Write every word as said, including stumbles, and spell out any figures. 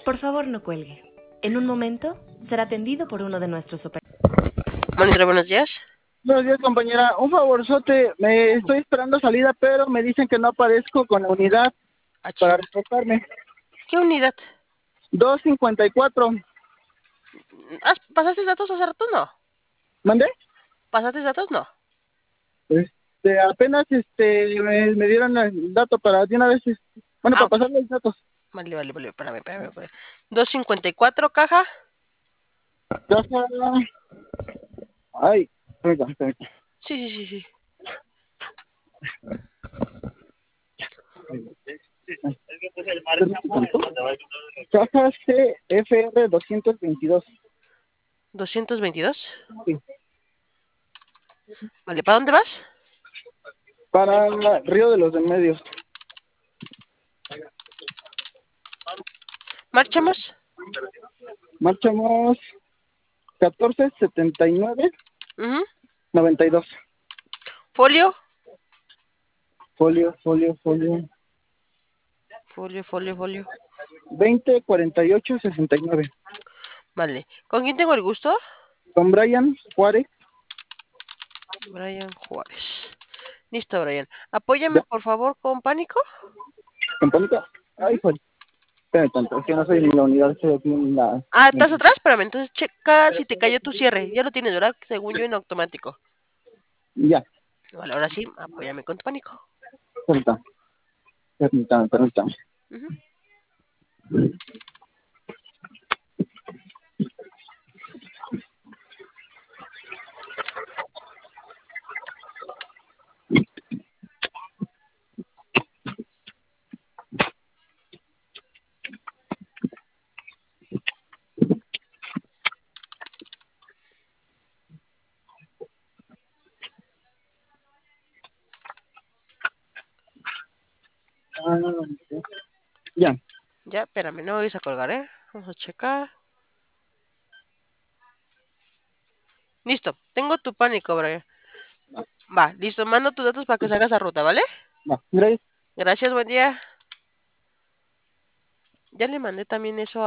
Por favor, no cuelgue. En un momento será atendido por uno de nuestros operadores. Monitor, buenos días. Buenos días, compañera. Un favorzote. Me estoy esperando salida, pero me dicen que no aparezco con la unidad Ah, para ching. reportarme. ¿Qué unidad? dos cincuenta y cuatro. ¿Has- ¿Pasaste datos hace rato? No. ¿Mandé? ¿Pasaste datos? No. Este, apenas este, me, me dieron el dato para de una vez. este, Bueno, Ah, para ok. pasarle los datos. Vale, vale, vale. Espérame, espérame, espérame. dos cincuenta y cuatro, caja. Caja. Ay, permítame, permítame. Sí, sí, sí, sí. Caja C F R doscientos veintidós. doscientos veintidós. Sí. Vale, ¿para dónde vas? Para Río de los Remedios. Marchamos. Marchamos catorce setenta y nueve Ujú. noventa y dos. Folio. Folio, folio, folio. Folio, folio, folio. veinte cuarenta y ocho sesenta y nueve. Vale. ¿Con quién tengo el gusto? Con Brian Juárez. Brian Juárez. Listo, Brian. Apóyame, Ya, por favor, con pánico. campanita. Ay, Ujú. joder. Espérame tanto, es que no soy en la unidad, estoy aquí en la... Ah, ¿estás atrás? Espérame, entonces checa si te cayó tu cierre. Ya lo tienes, ¿verdad? Según yo, en automático. Ya, Vale, ahora sí, apóyame con tu pánico. permítame, permítame, permítame. Ujú. Ah, ya, Ya, espérame, no me vais a colgar, ¿eh? Vamos a checar. Listo, tengo tu pánico, Brian. Va, listo, mando tus datos para que salgas a ruta, ¿vale? va, gracias. Gracias, buen día. Ya le mandé también eso